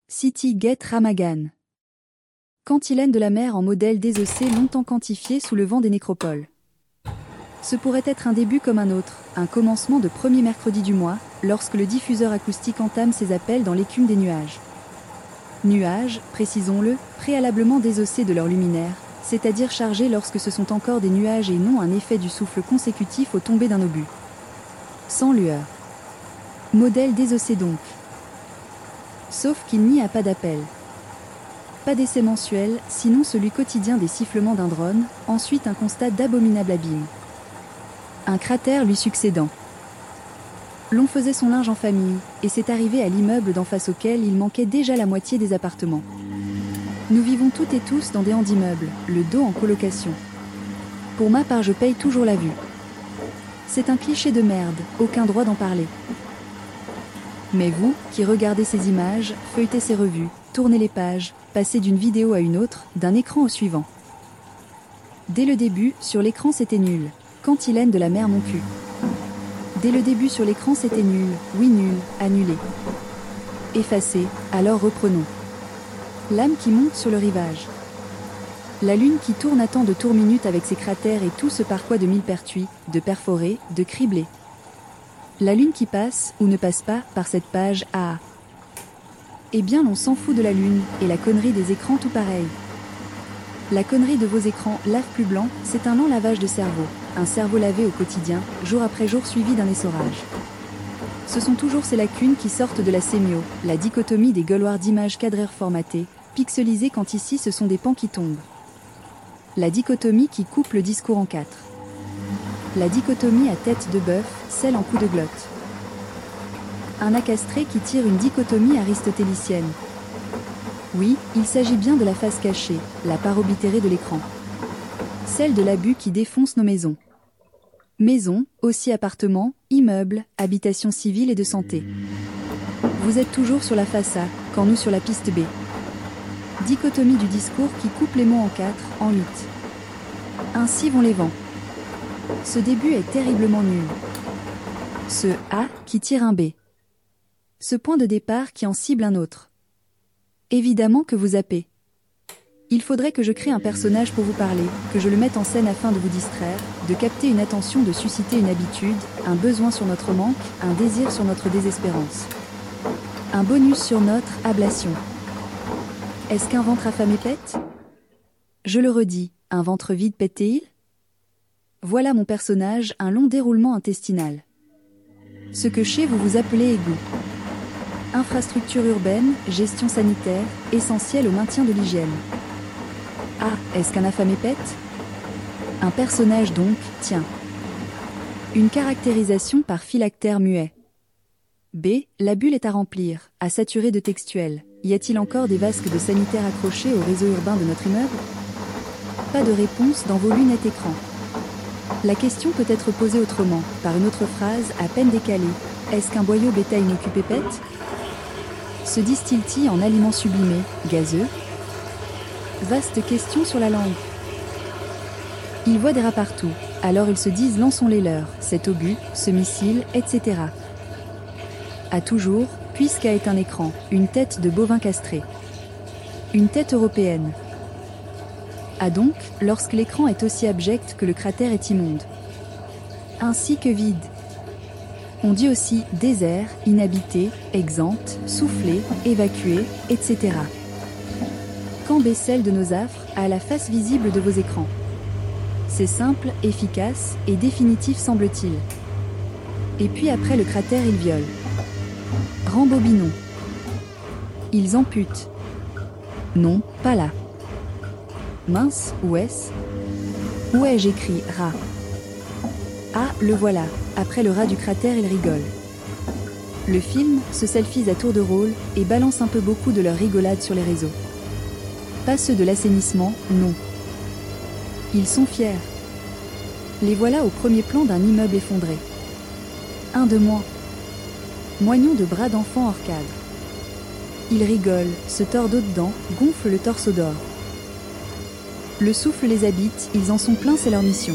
CityGate Ramagan. Cantilène de la mer en modèle désossé longtemps quantifié sous le vent des nécropoles. Ce pourrait être un début comme un autre, un commencement de premier mercredi du mois, lorsque le diffuseur acoustique entame ses appels dans l'écume des nuages. Nuages, précisons-le, préalablement désossés de leur luminaire, c'est-à-dire chargés lorsque ce sont encore des nuages et non un effet du souffle consécutif au tomber d'un obus. Sans lueur. Modèle désossé donc. Sauf qu'il n'y a pas d'appel. Pas d'essai mensuel, sinon celui quotidien des sifflements d'un drone, ensuite un constat d'abominable abîme. Un cratère lui succédant. L'on faisait son linge en famille, et c'est arrivé à l'immeuble d'en face auquel il manquait déjà la moitié des appartements. Nous vivons toutes et tous dans des handimmeubles, le dos en colocation. Pour ma part, je paye toujours la vue. C'est un cliché de merde, aucun droit d'en parler. Mais vous, qui regardez ces images, feuilletez ces revues, tournez les pages, passez d'une vidéo à une autre, d'un écran au suivant. Dès le début, sur l'écran c'était nul. Cantilène de la mer mon cul. Dès le début sur l'écran c'était nul, oui nul, annulé. Effacé, alors reprenons. L'âme qui monte sur le rivage. La lune qui tourne à tant de tours minutes avec ses cratères et tout ce par quoi de millepertuis, de perforés, de criblés. La lune qui passe, ou ne passe pas, par cette page A. Eh bien l'on s'en fout de la lune, et la connerie des écrans tout pareil. La connerie de vos écrans, lave plus blanc, c'est un lent lavage de cerveau, un cerveau lavé au quotidien, jour après jour suivi d'un essorage. Ce sont toujours ces lacunes qui sortent de la sémio, la dichotomie des gueuloirs d'images cadreurs formatées, pixelisées quand ici ce sont des pans qui tombent. La dichotomie qui coupe le discours en quatre. La dichotomie à tête de bœuf, celle en coup de glotte. Un acastré qui tire une dichotomie aristotélicienne. Oui, il s'agit bien de la face cachée, la part oblitérée de l'écran. Celle de l'abus qui défonce nos maisons. Maisons, aussi appartements, immeubles, habitations civiles et de santé. Vous êtes toujours sur la face A, quand nous sur la piste B. Dichotomie du discours qui coupe les mots en 4, en 8. Ainsi vont les vents. Ce début est terriblement nul. Ce A qui tire un B. Ce point de départ qui en cible un autre. Évidemment que vous zappez. Il faudrait que je crée un personnage pour vous parler, que je le mette en scène afin de vous distraire, de capter une attention, de susciter une habitude, un besoin sur notre manque, un désir sur notre désespérance. Un bonus sur notre ablation. Est-ce qu'un ventre affamé pète ? Je le redis, un ventre vide pète-t-il ? Voilà mon personnage, un long déroulement intestinal. Ce que chez vous vous appelez égout. Infrastructure urbaine, gestion sanitaire, essentielle au maintien de l'hygiène. Ah, est-ce qu'un affamé pète ? Un personnage donc, tiens. Une caractérisation par phylactère muet. B. La bulle est à remplir, à saturer de textuel. Y a-t-il encore des vasques de sanitaire accrochés au réseau urbain de notre immeuble ? Pas de réponse dans vos lunettes écran. La question peut être posée autrement, par une autre phrase à peine décalée. Est-ce qu'un boyau bétail inoccupé pète ? Se distille-t-il en aliments sublimés, gazeux ? Vaste question sur la langue. Ils voient des rats partout, alors ils se disent lançons les leurs, cet obus, ce missile, etc. À toujours, puisqu'à est un écran, une tête de bovin castré. Une tête européenne. Ah donc, lorsque l'écran est aussi abject que le cratère est immonde. Ainsi que vide. On dit aussi désert, inhabité, exempt, soufflé, évacué, etc. Quand baisse celle de nos affres à la face visible de vos écrans. C'est simple, efficace et définitif semble-t-il. Et puis après le cratère ils violent. Rembobinons. Ils amputent. Non, pas là. Mince, où est-ce ? Où ai-je écrit rat ? Ah, le voilà. Après le rat du cratère, il rigole. Le film se selfie à tour de rôle et balance un peu beaucoup de leur rigolade sur les réseaux. Pas ceux de l'assainissement, non. Ils sont fiers. Les voilà au premier plan d'un immeuble effondré. Un de moins. Moignon de bras d'enfant hors cadre. Ils rigolent, se tordent au-dedans, gonflent le torse d'or. Le souffle les habite, ils en sont pleins, c'est leur mission.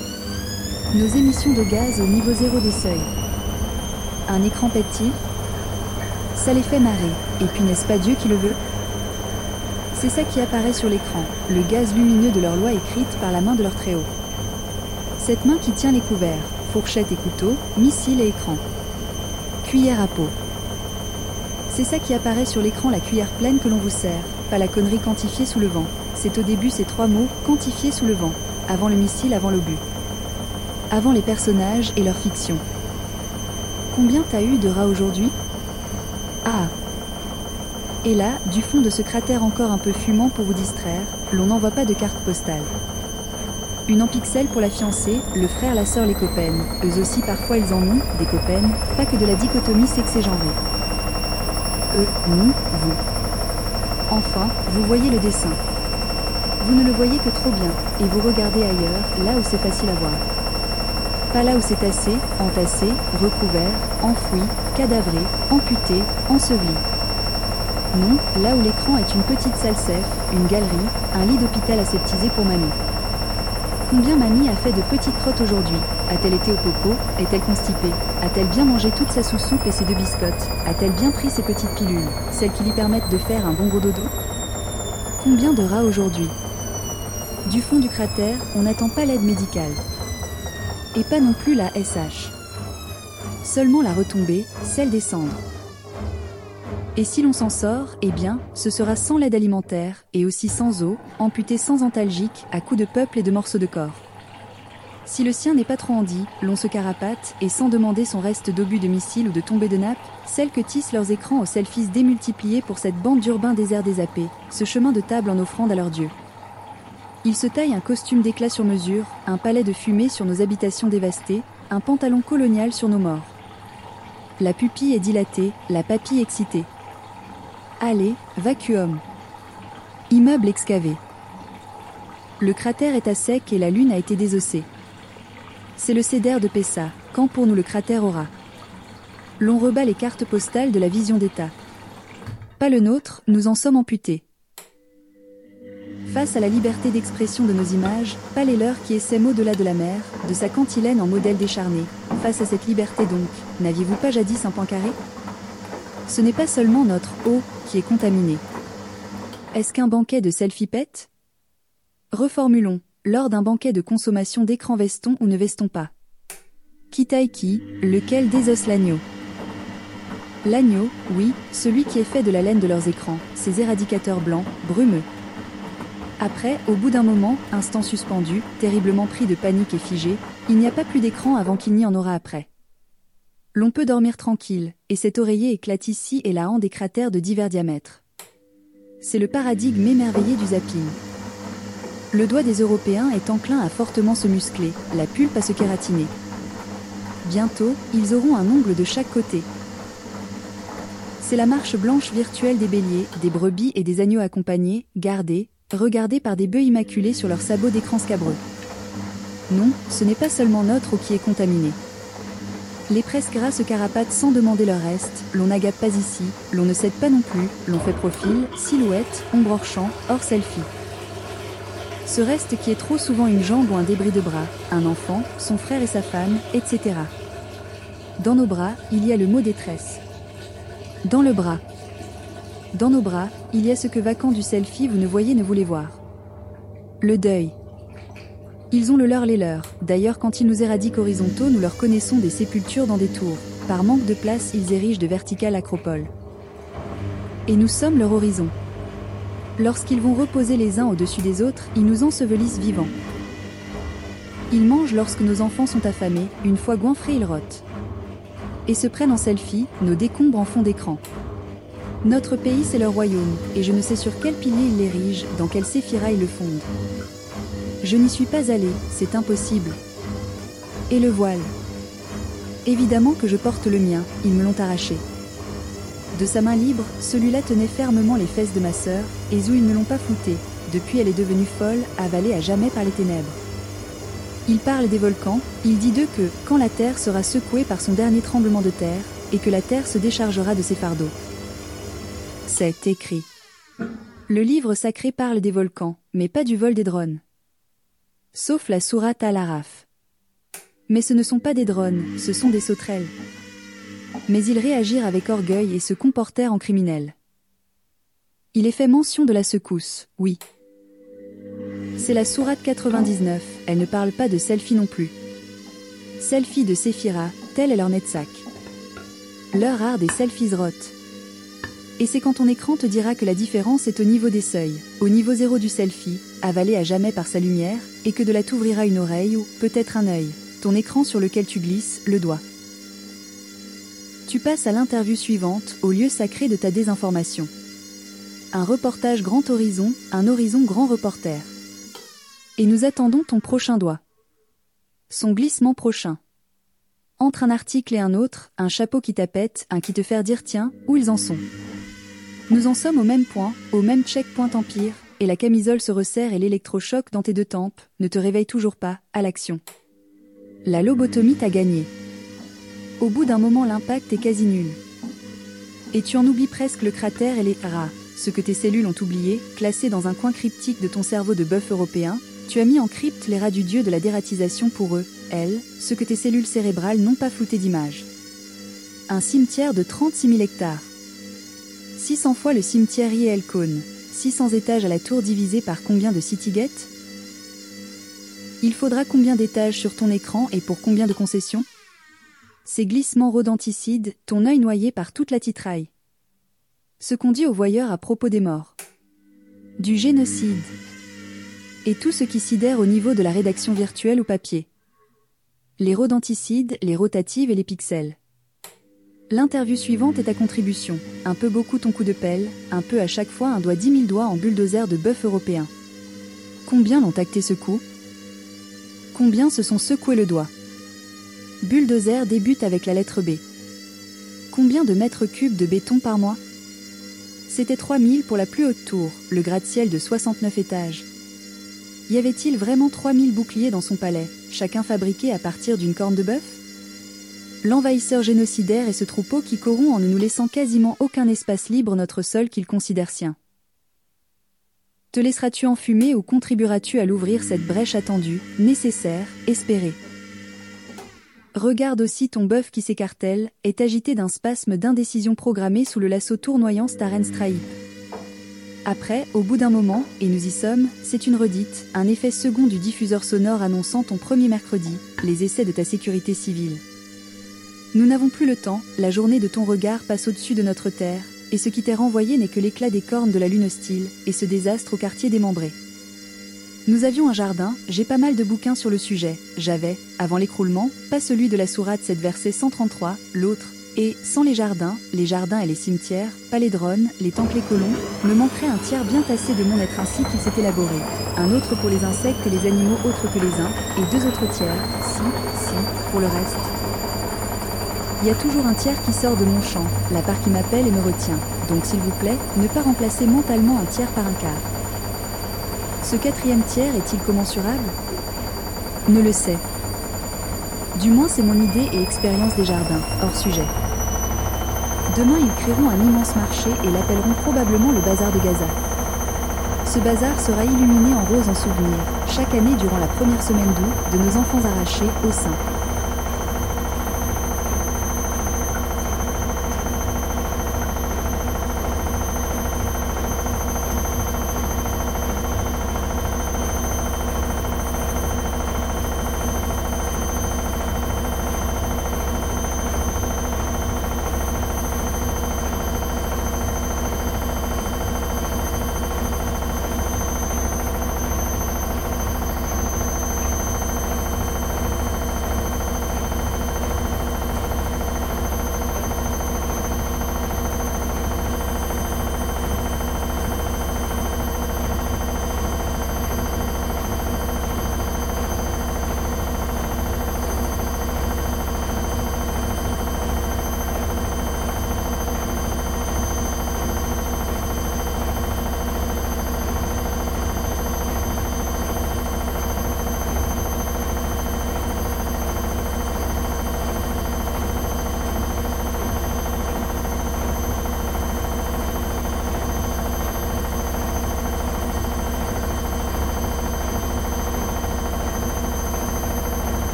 Nos émissions de gaz au niveau zéro des seuils. Un écran pète-t-il ? Ça les fait marrer, et puis n'est-ce pas Dieu qui le veut? C'est ça qui apparaît sur l'écran, le gaz lumineux de leur loi écrite par la main de leur Très-Haut. Cette main qui tient les couverts, fourchettes et couteaux, missiles et écrans. Cuillère à peau. C'est ça qui apparaît sur l'écran, la cuillère pleine que l'on vous sert, pas la connerie quantifiée sous le vent. C'est au début ces 3 mots, quantifiés sous le vent. Avant le missile, avant l'obus. Avant les personnages et leur fiction. Combien t'as eu de rats aujourd'hui? Ah! Et là, du fond de ce cratère encore un peu fumant pour vous distraire, l'on n'envoie pas de carte postale. Une en pixels pour la fiancée, le frère, la sœur, les copaines. Eux aussi parfois ils en ont, des copaines, pas que de la dichotomie sexée genrée. Eux, nous, vous. Enfin, vous voyez le dessin. Vous ne le voyez que trop bien, et vous regardez ailleurs, là où c'est facile à voir. Pas là où c'est tassé, entassé, recouvert, enfoui, cadavré, amputé, enseveli. Non, là où l'écran est une petite salle safe, une galerie, un lit d'hôpital aseptisé pour mamie. Combien mamie a fait de petites crottes aujourd'hui? A-t-elle été au popo? Est-elle constipée? A-t-elle bien mangé toute sa sous-soupe et ses 2 biscottes? A-t-elle bien pris ses petites pilules, celles qui lui permettent de faire un bon gros dodo? Combien de rats aujourd'hui? Du fond du cratère, on n'attend pas l'aide médicale. Et pas non plus la SH. Seulement la retombée, celle des cendres. Et si l'on s'en sort, eh bien, ce sera sans l'aide alimentaire, et aussi sans eau, amputé sans antalgique, à coups de peuple et de morceaux de corps. Si le sien n'est pas trop handi, l'on se carapate, et sans demander son reste d'obus de missile ou de tombée de nappe, celles que tissent leurs écrans aux selfies démultipliés pour cette bande d'urbains déserts désappés, ce chemin de table en offrande à leur dieu. Ils se taillent un costume d'éclat sur mesure, un palais de fumée sur nos habitations dévastées, un pantalon colonial sur nos morts. La pupille est dilatée, la papille excitée. Allez, vacuum. Immeuble excavé. Le cratère est à sec et la lune a été désossée. C'est le cédère de Pessa, quand pour nous le cratère aura. L'on rebat les cartes postales de la vision d'État. Pas le nôtre, nous en sommes amputés. Face à la liberté d'expression de nos images, pas les leurs qui essaiment au-delà de la mer, de sa cantilène en modèle décharné. Face à cette liberté donc, n'aviez-vous pas jadis un point carré? Ce n'est pas seulement notre eau qui est contaminée. Est-ce qu'un banquet de selfie pète? Reformulons, lors d'un banquet de consommation d'écran vestons ou ne vestons pas. Qui taille qui, lequel désosse l'agneau? L'agneau, oui, celui qui est fait de la laine de leurs écrans, ces éradicateurs blancs, brumeux. Après, au bout d'un moment, instant suspendu, terriblement pris de panique et figé, il n'y a pas plus d'écran avant qu'il n'y en aura après. L'on peut dormir tranquille, et cet oreiller éclate ici et là en des cratères de divers diamètres. C'est le paradigme émerveillé du zapping. Le doigt des Européens est enclin à fortement se muscler, la pulpe à se kératiner. Bientôt, ils auront un ongle de chaque côté. C'est la marche blanche virtuelle des béliers, des brebis et des agneaux accompagnés, gardés, regardés par des bœufs immaculés sur leurs sabots d'écran scabreux. Non, ce n'est pas seulement notre eau qui est contaminée. Les presses gras se carapatent sans demander leur reste, l'on n'agape pas ici, l'on ne cède pas non plus, l'on fait profil, silhouette, ombre hors champ, hors selfie. Ce reste qui est trop souvent une jambe ou un débris de bras, un enfant, son frère et sa femme, etc. Dans nos bras, il y a le mot détresse. Dans le bras. Dans nos bras, il y a ce que vacant du selfie vous ne voyez ne voulez voir. Le deuil. Ils ont le leur les leurs, d'ailleurs quand ils nous éradiquent horizontaux nous leur connaissons des sépultures dans des tours, par manque de place ils érigent de verticales acropoles. Et nous sommes leur horizon. Lorsqu'ils vont reposer les uns au-dessus des autres, ils nous ensevelissent vivants. Ils mangent lorsque nos enfants sont affamés, une fois goinfrés ils rotent. Et se prennent en selfie, nos décombres en fond d'écran. Notre pays c'est leur royaume, et je ne sais sur quel pilier ils l'érigent, dans quel séphira ils le fondent. Je n'y suis pas allée, c'est impossible. Et le voile. Évidemment que je porte le mien, ils me l'ont arraché. De sa main libre, celui-là tenait fermement les fesses de ma sœur, et où ils ne l'ont pas floutée, depuis elle est devenue folle, avalée à jamais par les ténèbres. Il parle des volcans, il dit d'eux que, quand la terre sera secouée par son dernier tremblement de terre, et que la terre se déchargera de ses fardeaux. C'est écrit. Le livre sacré parle des volcans, mais pas du vol des drones. Sauf la sourate Al-Araf. Mais ce ne sont pas des drones, ce sont des sauterelles. Mais ils réagirent avec orgueil et se comportèrent en criminels. Il est fait mention de la secousse, oui. C'est la sourate 99, elle ne parle pas de selfie non plus. Selfie de Séphira, tel est leur Netzach. Leur art des selfies rot. Et c'est quand ton écran te dira que la différence est au niveau des seuils, au niveau zéro du selfie, avalé à jamais par sa lumière, et que de là t'ouvrira une oreille ou, peut-être un œil, ton écran sur lequel tu glisses, le doigt. Tu passes à l'interview suivante, au lieu sacré de ta désinformation. Un reportage grand horizon, un horizon grand reporter. Et nous attendons ton prochain doigt. Son glissement prochain. Entre un article et un autre, un chapeau qui t'appète, un qui te fait dire tiens, où ils en sont. Nous en sommes au même point, au même checkpoint empire, et la camisole se resserre et l'électrochoc dans tes deux tempes ne te réveille toujours pas, à l'action. La lobotomie t'a gagné. Au bout d'un moment l'impact est quasi nul. Et tu en oublies presque le cratère et les rats, ce que tes cellules ont oublié, classés dans un coin cryptique de ton cerveau de bœuf européen, tu as mis en crypte les rats du dieu de la dératisation pour eux, elles, ce que tes cellules cérébrales n'ont pas flouté d'image. Un cimetière de 36 000 hectares. 600 fois le cimetière IEL Cône, 600 étages à la tour divisé par combien de citygate? Il faudra combien d'étages sur ton écran et pour combien de concessions? Ces glissements rodenticides, ton œil noyé par toute la titraille. Ce qu'on dit aux voyeurs à propos des morts. Du génocide. Et tout ce qui sidère au niveau de la rédaction virtuelle ou papier. Les rodenticides, les rotatives et les pixels. L'interview suivante est ta contribution, un peu beaucoup ton coup de pelle, un peu à chaque fois un doigt 10 000 doigts en bulldozer de bœuf européen. Combien l'ont acté ce coup? Combien se sont secoués le doigt? Bulldozer débute avec la lettre B. Combien de mètres cubes de béton par mois? C'était 3000 pour la plus haute tour, le gratte-ciel de 69 étages. Y avait-il vraiment 3000 boucliers dans son palais, chacun fabriqué à partir d'une corne de bœuf? L'envahisseur génocidaire est ce troupeau qui corrompt en ne nous laissant quasiment aucun espace libre notre sol qu'il considère sien. Te laisseras-tu enfumer ou contribueras-tu à l'ouvrir cette brèche attendue, nécessaire, espérée? Regarde aussi ton bœuf qui s'écartèle, est agité d'un spasme d'indécision programmée sous le lasso tournoyant Staren Stripe. Après, au bout d'un moment, et nous y sommes, c'est une redite, un effet second du diffuseur sonore annonçant ton premier mercredi, les essais de ta sécurité civile. Nous n'avons plus le temps, la journée de ton regard passe au-dessus de notre terre, et ce qui t'est renvoyé n'est que l'éclat des cornes de la lune hostile, et ce désastre au quartier démembré. Nous avions un jardin, j'ai pas mal de bouquins sur le sujet, j'avais, avant l'écroulement, pas celui de la sourate 7 verset 133, l'autre, et, sans les jardins et les cimetières, pas les drones, les temples les colons, me manquerait un tiers bien tassé de mon être ainsi qu'il s'est élaboré, un autre pour les insectes et les animaux autres que les uns, et 2 autres tiers, si, pour le reste. Il y a toujours un tiers qui sort de mon champ, la part qui m'appelle et me retient, donc s'il vous plaît, ne pas remplacer mentalement un tiers par un quart. Ce 4e tiers est-il commensurable? Ne le sais. Du moins c'est mon idée et expérience des jardins, hors sujet. Demain ils créeront un immense marché et l'appelleront probablement le bazar de Gaza. Ce bazar sera illuminé en rose en souvenir, chaque année durant la première semaine d'août, de nos enfants arrachés au sein.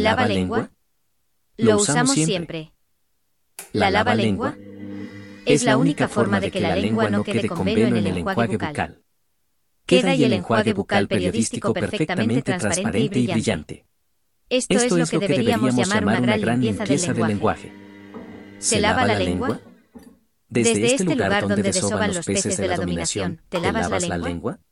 lava-lengua? Lo usamos siempre. La lava-lengua es la única forma de que la lengua no quede con velo en el enjuague bucal. Queda y el enjuague bucal periodístico perfectamente transparente y brillante. Esto es lo que deberíamos llamar una gran limpieza del lenguaje. ¿Se lava la lengua? Desde este lugar donde desoban los peces de la dominación, ¿te lavas la lengua?